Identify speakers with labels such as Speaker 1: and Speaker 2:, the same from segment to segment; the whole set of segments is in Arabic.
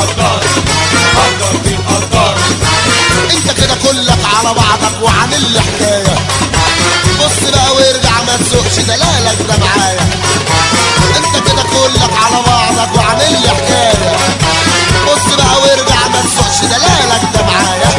Speaker 1: انت كده كلك على بعضك وعامل لي حكايه. بص بقى وارجع ما تسوقش دلالك ده معايا. انت كده كلك على بعضك وعامل لي حكايه. بص بقى وارجع ما تسوقش دلالك ده معايا.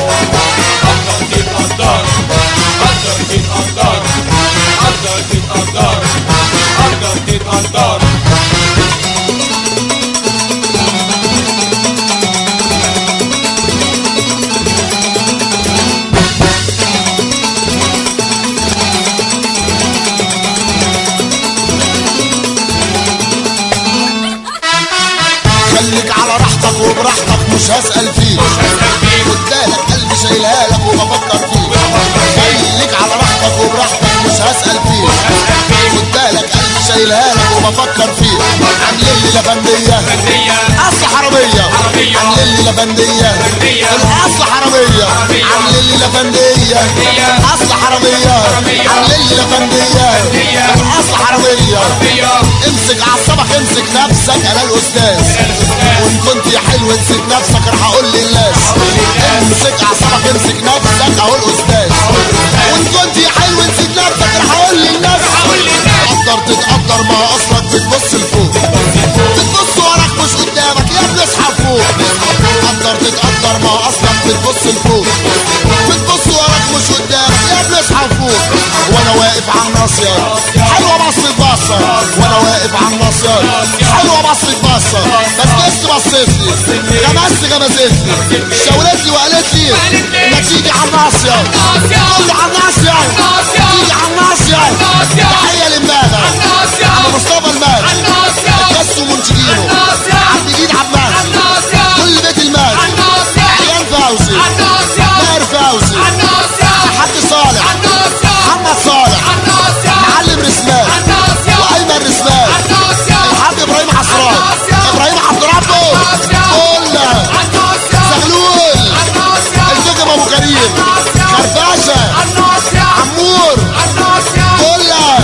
Speaker 1: خليك على راحتك وبراحتك مش هسأل فيك. قدامك قلبي شايلها لك وبفكر فيك. خليك على راحتك وبراحتك مش هسأل فيك. قدامك قلبي شايلها لك وبفكر فيك. عاملين لي لبندية اصل حرامية. عاملين لي لبندية الاصل حرامية. عاملين لي لبندية اصل حرامية. عاملين لي لبندية الاصل حرامية. امسك اعصابك امسك نفسك انا الاستاذ. وان كنت يا حلو امسك نفسك راح اقول للناس. امسك اعصابك امسك نفسك اهو الاستاذ. وان كنت يا حلو امسك نفسك راح اقول للناس. تقدر تتقدر ما اصلك بتبص لفوق. بتبص وراك مش قدامك يا ابني اصحى فوق. تقدر تتقدر ما اصلك بتبص لفوق. بتبص وراك مش قدامك يا ابني اصحى فوق. وانا واقف على الناصيه حلوه بصت بصه. وانا واقف على الناصيه حلوه بصت بصه. بس بصيت لي غمزت لي شاورت لي وقالت لي ما تيجي على الناصيه. تيجي على الناصيه تيجي على الناصيه. تحيه لامبابه عم مصطفى المال الكاس ومنتجينه عبد الجليل عباس كل بيت المال عيان فوزي ماهر فوزي حاج صالح محمد صالح معلم رسمان وايمن رسمان الحاج ابراهيم عصران ابراهيم عبد ربه كله زغلول الفجم ابو كريم خرباشه عمور كله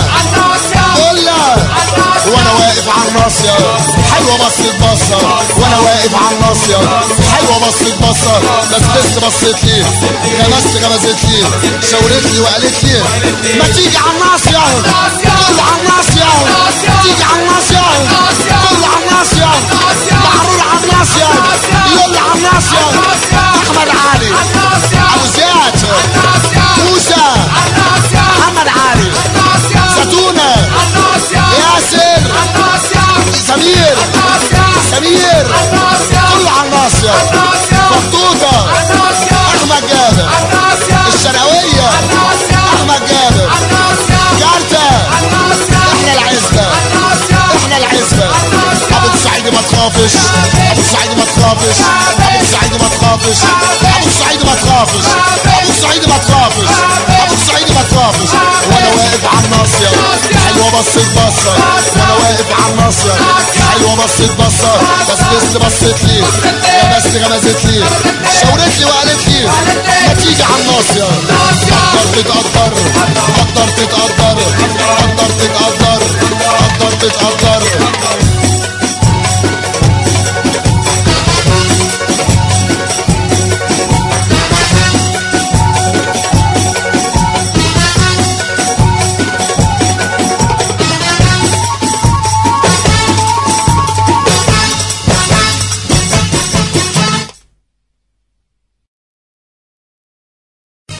Speaker 1: وانا واقف على الناصيه حلوه بصت بصه. وانا واقف على الناصيه حلوه بصت بصه. بس بصت لي غمزت لي شاورت لي وقالت لي ما تيجي على الناصيه. كله على الناصيه تيجي على الناصيه. كله على الناصيه معرور على الناصيه يلا على الناصيه. احمد علي ابو زياد موسى محمد علي زتونه ياسر سمير كله على الناصيه. خطوطه احمد جابر الشرقاويه احمد جابر جارته احنا العزبه ابو السعيد ما تخافش ابو السعيد ما تخافش ابو السعيد ما تخافش ابو السعيد ما تخافش ابو السعيد ما تخافش ابو السعيد ما تخافش. وانا واقف على الناصيه حلوه بصت بصه. وانا واقف على الناصيه حلوه بصت بصه. بصت لي غمزت لي شاورت لي وقالت لي ما تيجي على الناصيه. تقدر تتقدر